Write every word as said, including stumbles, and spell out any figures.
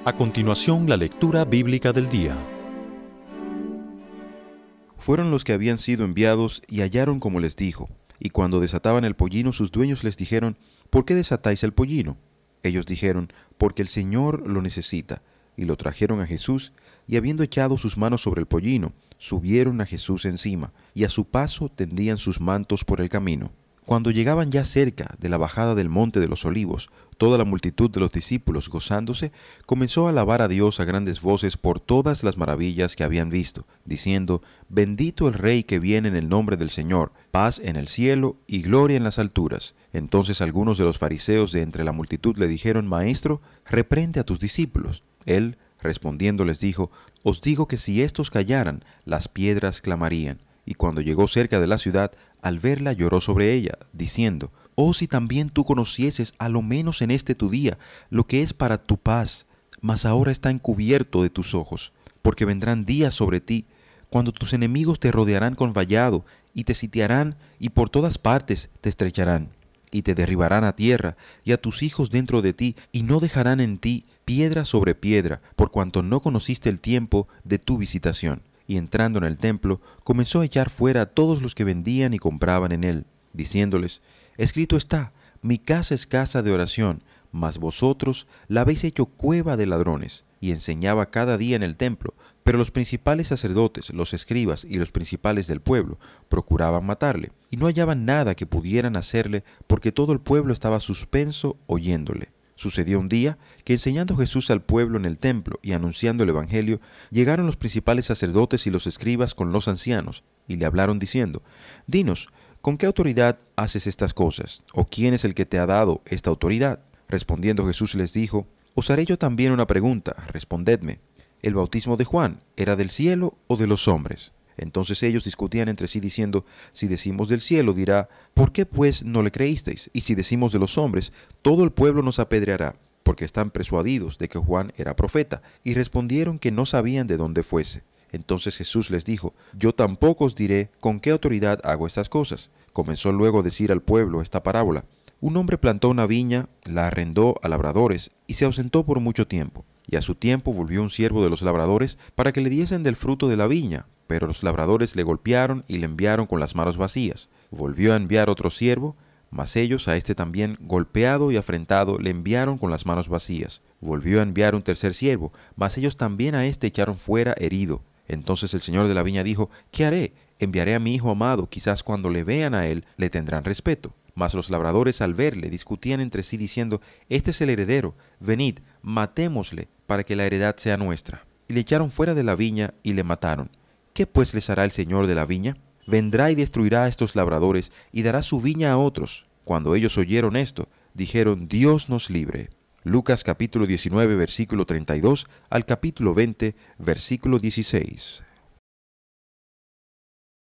A continuación, la lectura bíblica del día. Fueron los que habían sido enviados y hallaron como les dijo. Y cuando desataban el pollino, sus dueños les dijeron: ¿por qué desatáis el pollino? Ellos dijeron: porque el Señor lo necesita. Y lo trajeron a Jesús, y habiendo echado sus manos sobre el pollino, subieron a Jesús encima, y a su paso tendían sus mantos por el camino. Cuando llegaban ya cerca de la bajada del monte de los Olivos, toda la multitud de los discípulos, gozándose, comenzó a alabar a Dios a grandes voces por todas las maravillas que habían visto, diciendo: Bendito el Rey que viene en el nombre del Señor, paz en el cielo y gloria en las alturas. Entonces algunos de los fariseos de entre la multitud le dijeron: Maestro, reprende a tus discípulos. Él, respondiendo, les dijo: Os digo que si éstos callaran, las piedras clamarían. Y cuando llegó cerca de la ciudad, al verla lloró sobre ella, diciendo: Oh, si también tú conocieses, a lo menos en este tu día, lo que es para tu paz, mas ahora está encubierto de tus ojos, porque vendrán días sobre ti, cuando tus enemigos te rodearán con vallado, y te sitiarán, y por todas partes te estrecharán, y te derribarán a tierra, y a tus hijos dentro de ti, y no dejarán en ti piedra sobre piedra, por cuanto no conociste el tiempo de tu visitación. Y entrando en el templo, comenzó a echar fuera a todos los que vendían y compraban en él, diciéndoles: Escrito está, mi casa es casa de oración, mas vosotros la habéis hecho cueva de ladrones. Y enseñaba cada día en el templo, pero los principales sacerdotes, los escribas y los principales del pueblo procuraban matarle, y no hallaban nada que pudieran hacerle, porque todo el pueblo estaba suspenso oyéndole. Sucedió un día que, enseñando Jesús al pueblo en el templo y anunciando el evangelio, llegaron los principales sacerdotes y los escribas con los ancianos, y le hablaron diciendo: Dinos, ¿con qué autoridad haces estas cosas? ¿O quién es el que te ha dado esta autoridad? Respondiendo Jesús les dijo: Os haré yo también una pregunta, respondedme. ¿El bautismo de Juan era del cielo o de los hombres? Entonces ellos discutían entre sí diciendo: Si decimos del cielo, dirá: ¿por qué pues no le creísteis? Y si decimos de los hombres, todo el pueblo nos apedreará, porque están persuadidos de que Juan era profeta. Y respondieron que no sabían de dónde fuese. Entonces Jesús les dijo: Yo tampoco os diré con qué autoridad hago estas cosas. Comenzó luego a decir al pueblo esta parábola: Un hombre plantó una viña, la arrendó a labradores y se ausentó por mucho tiempo. Y a su tiempo volvió un siervo de los labradores para que le diesen del fruto de la viña. Pero los labradores le golpearon y le enviaron con las manos vacías. Volvió a enviar otro siervo, mas ellos a este también, golpeado y afrentado, le enviaron con las manos vacías. Volvió a enviar un tercer siervo, mas ellos también a este echaron fuera herido. Entonces el señor de la viña dijo: ¿Qué haré? Enviaré a mi hijo amado, quizás cuando le vean a él, le tendrán respeto. Mas los labradores al verle discutían entre sí diciendo: Este es el heredero, venid, matémosle, para que la heredad sea nuestra. Y le echaron fuera de la viña y le mataron. ¿Qué pues les hará el señor de la viña? Vendrá y destruirá a estos labradores y dará su viña a otros. Cuando ellos oyeron esto, dijeron: Dios nos libre. Lucas capítulo diecinueve, versículo treinta y dos al capítulo veinte, versículo dieciséis.